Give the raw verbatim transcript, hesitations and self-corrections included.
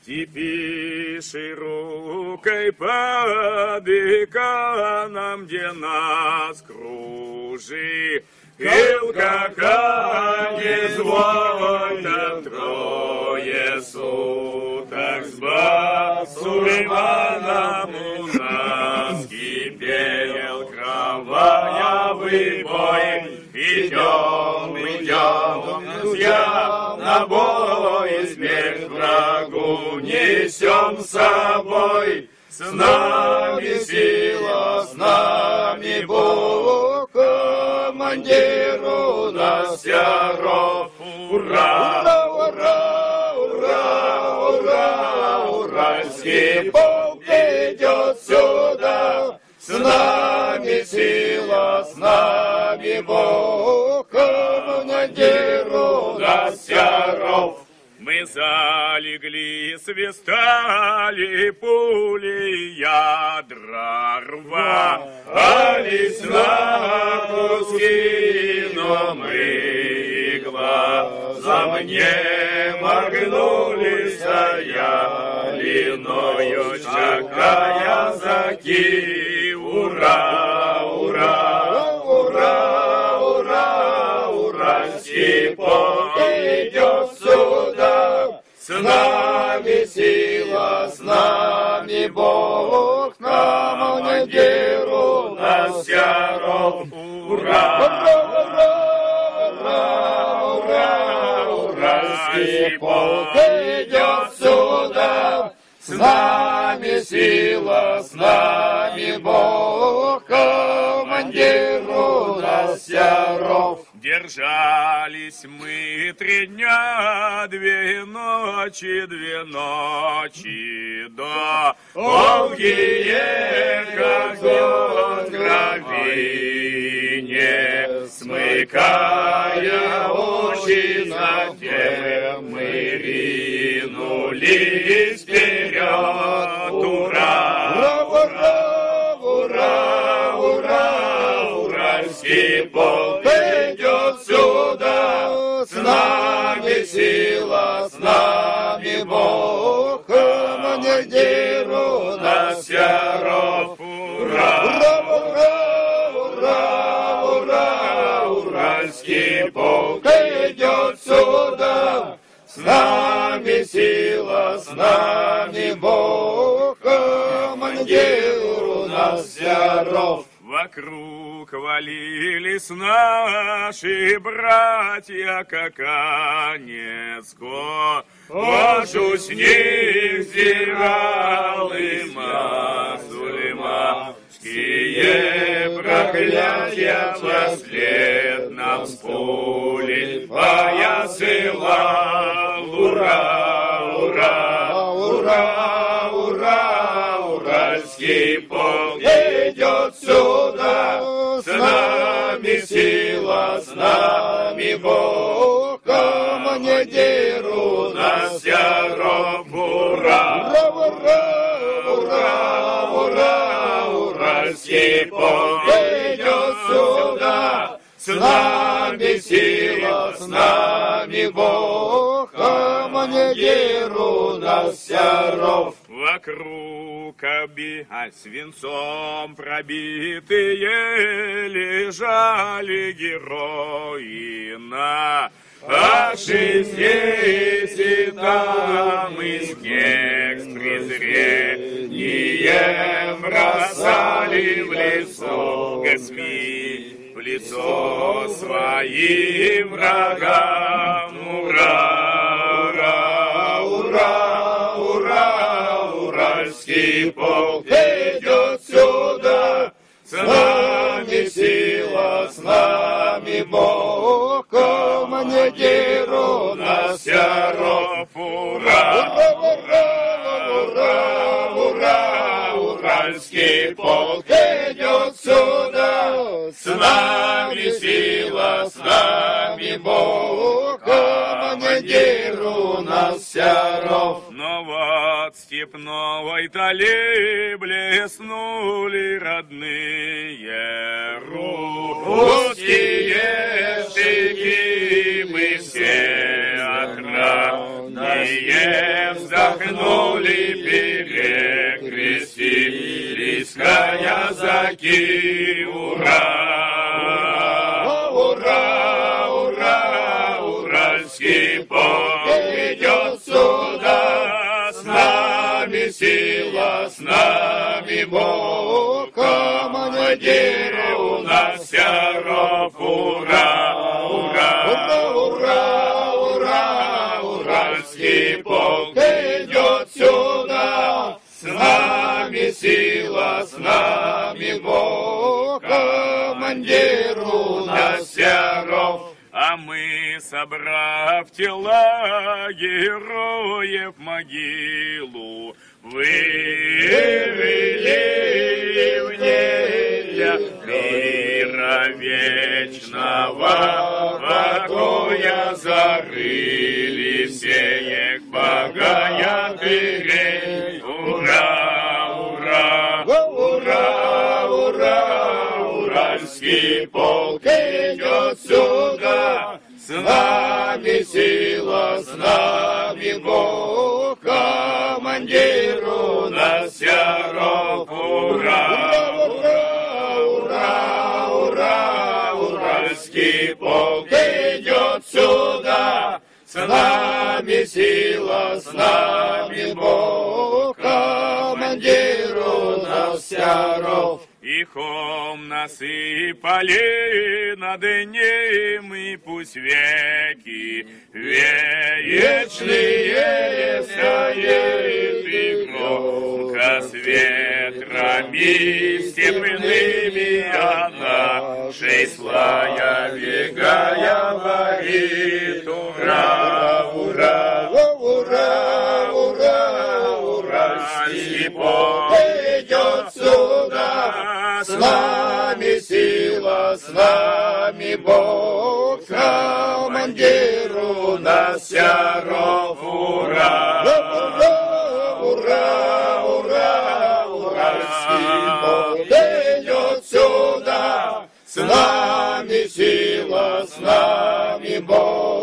Степи широкой по деканам, где нас кружи, ил какая звонят трое суток с басурманом у нас кипел кровавый бой. Идем, идем, друзья, на бой, смерть врагу несем с собой. С нами сила, с нами Бог, командир у нас Яров. Ура, ура, ура, ура, уральский полк идет сюда. С нами сила, с нами Бог, командир у нас Яров. Мы залегли, свистали пули, ядра рвались на куски, но мы глазом не моргнули, стояли ною, чакая заки. Ура, ура, ура, ура, уральский полк идет сюда. С нами сила, с нами Бог, командир у нас Яров. Ура, ура, ура, ура, уральский полк идет сюда. С нами сила, с нами Бог, командир у нас Яров. Держались мы три дня, две ночи, две ночи, до долгие, как год крови, не смыкая очи, затем мы ринулись вперед. Ура, ура, ура, ура, уральский полк идет сюда. С нами сила, с нами Бог, командир у нас Яров. Ура, ура, ура, ура, уральский полк идет сюда. С нами сила, с нами Бог, командир у нас Яров. Вокруг валились наши братья, как конец кожу с них сдирал и мусульманские проклятия вслед нам с пулей посылал. Ура, ура, ура, ура, уральский полк идет сюда. С нами сила, с нами Бог, командир у нас Яров. Ура, ура, ура, ура, уральский полк идет сюда. С нами сила, с нами Бог, командир у нас Яров. Вокруг оби, а свинцом пробитые лежали герои на наши здесь, там и снег с презрением бросали в лицо Господи, в лицо своим врагам. Ура, ура, ура, уральский полк идет сюда. С нами сила, с нами Бог, командир у нас Яров. Ура, ура, ура, ура, уральский полк идет сюда. С нами сила, с нами Бог, командир у нас Яров. Но вот степновой дали блеснули родные русские штыки. Мы все отравные Иные вздохнули, перекрестились казаки. Ура! Ура! Ура! Уральский полк идет сюда. С нами сила, с нами Бог. Командир у нас Серов. Ура! Ура! Ура! Ура! Уральский полк идет сюда. С нами сила, с нами Бог. Командир у нас Серов. А мы, собрав тела героев могилу, вывели в небо мира вечного покоя, зарыли всех богатырей. Ура, ура, Ура! Ура! Уральский полк идет сюда. С нами сила, с нами Бог. Командир у нас Серов. Ура! Ура! Ура! Ура! Уральский полк идет сюда. С нами сила, с нами Бог. Командир у нас Серов. и хом насыпали над ним, и пусть веки вечные стоит, и громко с ветрами степными она шесть слая векая варит. Ура, ура, ура, ура, уральский полк идет сюда. С нами сила, с нами Бог, командир у нас Серов. Ура, ура, ура, ура, уральский полк идет сюда. С нами сила, с нами Бог.